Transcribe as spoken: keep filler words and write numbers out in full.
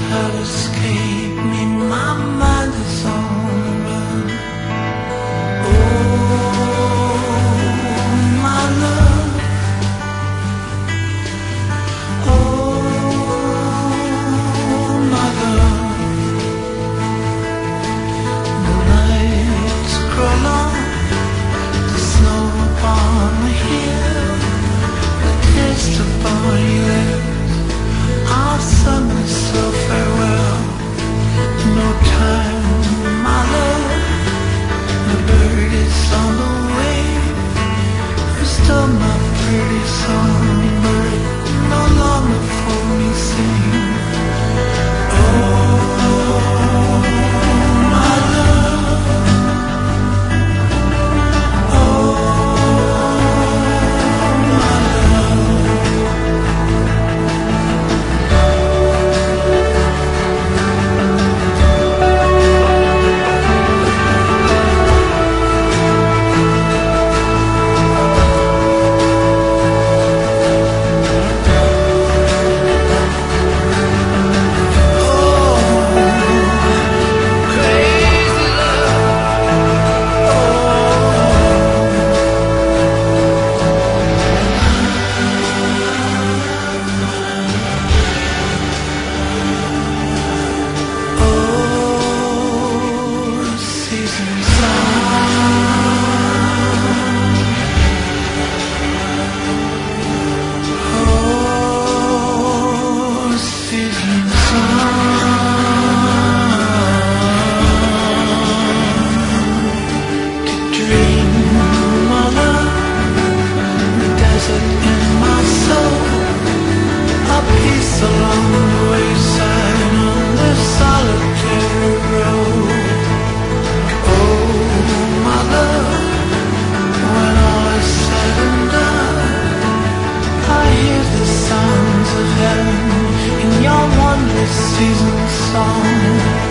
how to escape me. My mind is on the run. Oh, my love. Oh, my love. The nights grow long, the snow upon the hill, the taste of barley lips, our summer so farewell. No time, my love. The bird is on the wing. Restore my pretty songbird, no longer for me sing. Oh, my love. Oh, my love. Season song.